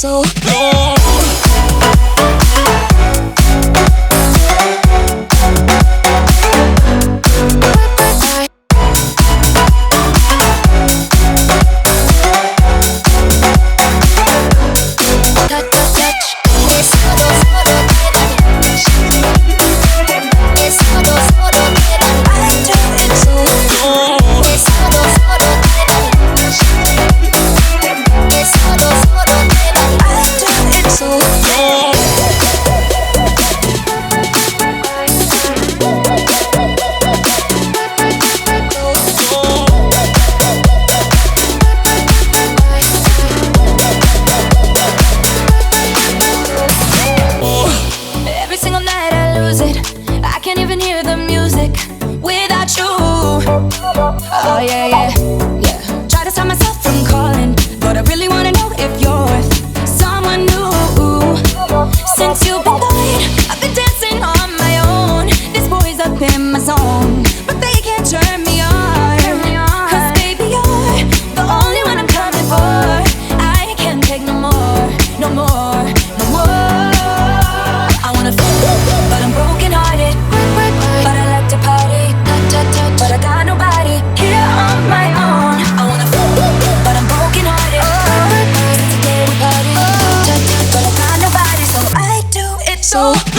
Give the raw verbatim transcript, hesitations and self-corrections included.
so long. Oh yeah, yeah, yeah. Try to stop myself from calling, but I really wanna know if you're with someone new. Since you've been gone, I've been dancing on my own. This boy's up in my zone, but they can't turn me on. Cause baby, you're the only one I'm coming for. I can't take no more, no more, no more. I wanna feel, but I'm broken hearted. But I like to party, but I got nobody here on my own. I wanna feel, but I'm broken hearted. Since the day we party, but I got nobody, so I do it so